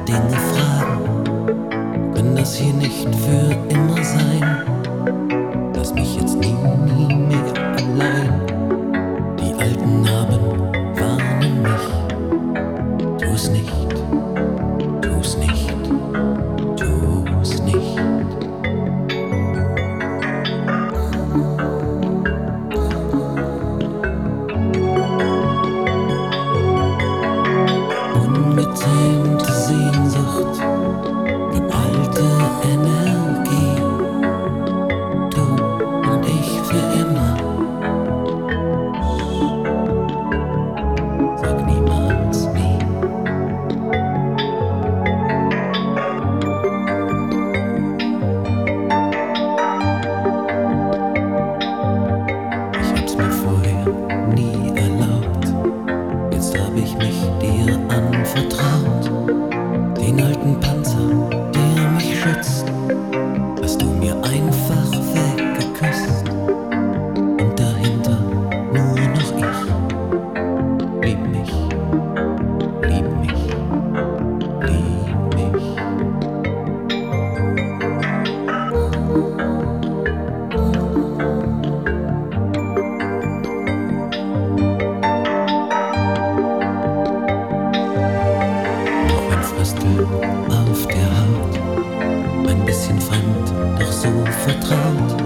Dinge fragen, kann das hier nicht für immer sein? Lass mich jetzt nie mehr allein. Die alten Namen warnen mich. Tu es nicht, tu es nicht, tu es nicht. Ungezähmte Sehnsucht, geballte Energie, du und ich für immer. Sag niemals nie. Ich hab's mir vorher nie erlaubt, jetzt hab ich mich dir anvertraut. Den alten Panzer, der mich schützt, hast du mir einfach weggeküsst. Und dahinter nur noch ich. Lieb mich, lieb mich, lieb mich. Noch ein Frösteln auf der Haut, ein bisschen fremd, doch so vertraut.